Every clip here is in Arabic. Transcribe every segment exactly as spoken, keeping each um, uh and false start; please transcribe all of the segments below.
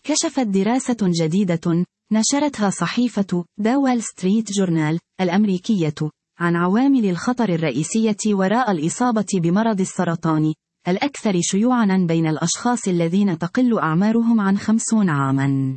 كشفت دراسة جديدة نشرتها صحيفة ذا وول ستريت جورنال الأمريكية عن عوامل الخطر الرئيسية وراء الإصابة بمرض السرطان الأكثر شيوعاً بين الأشخاص الذين تقل أعمارهم عن خمسين عاماً.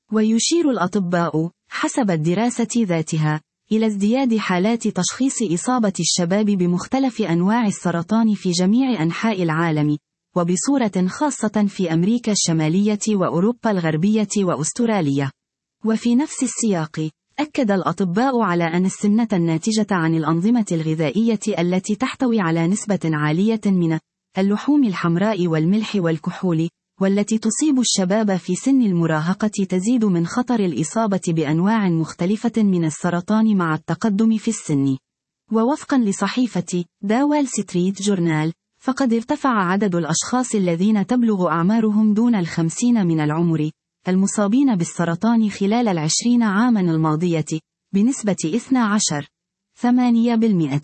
ويشير الأطباء حسب الدراسة ذاتها إلى ازدياد حالات تشخيص إصابة الشباب بمختلف أنواع السرطان في جميع أنحاء العالم، وبصورة خاصة في أمريكا الشمالية وأوروبا الغربية وأستراليا. وفي نفس السياق، أكد الأطباء على أن السمنة الناتجة عن الأنظمة الغذائية التي تحتوي على نسبة عالية من اللحوم الحمراء والملح والكحول، والتي تصيب الشباب في سن المراهقة، تزيد من خطر الإصابة بأنواع مختلفة من السرطان مع التقدم في السن. ووفقا لصحيفة ذا وول ستريت جورنال، فقد ارتفع عدد الأشخاص الذين تبلغ أعمارهم دون الخمسين من العمر المصابين بالسرطان خلال العشرين عاما الماضية بنسبة اثني عشر فاصلة ثمانية بالمئة.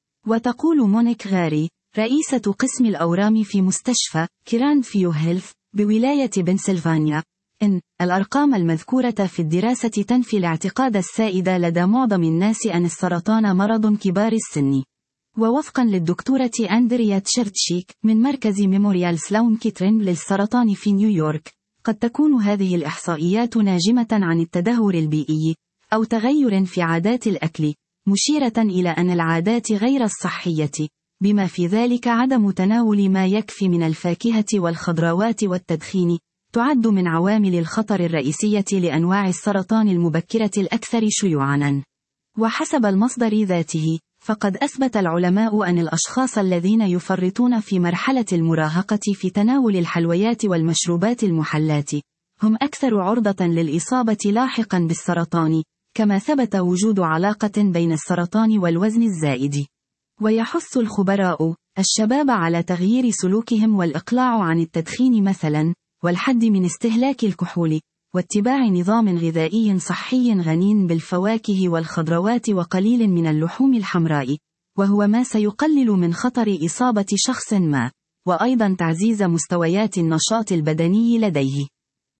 وتقول مونيك غاري رئيسة قسم الأورام في مستشفى كراند فيو هيلث بولاية بنسلفانيا إن الأرقام المذكورة في الدراسة تنفي الاعتقاد السائد لدى معظم الناس أن السرطان مرض كبار السن. ووفقا للدكتورة أندريا تشيرتشيك من مركز ميموريال سلون كيترين للسرطان في نيويورك، قد تكون هذه الإحصائيات ناجمة عن التدهور البيئي أو تغير في عادات الأكل، مشيرة إلى أن العادات غير الصحية، بما في ذلك عدم تناول ما يكفي من الفاكهة والخضروات والتدخين، تعد من عوامل الخطر الرئيسية لأنواع السرطان المبكرة الأكثر شيوعاً. وحسب المصدر ذاته، فقد أثبت العلماء أن الأشخاص الذين يفرطون في مرحلة المراهقة في تناول الحلويات والمشروبات المحلاة هم أكثر عرضة للإصابة لاحقاً بالسرطان، كما ثبت وجود علاقة بين السرطان والوزن الزائد. ويحث الخبراء الشباب على تغيير سلوكهم والإقلاع عن التدخين مثلاً، والحد من استهلاك الكحول، واتباع نظام غذائي صحي غني بالفواكه والخضروات وقليل من اللحوم الحمراء، وهو ما سيقلل من خطر إصابة شخص ما، وأيضاً تعزيز مستويات النشاط البدني لديه.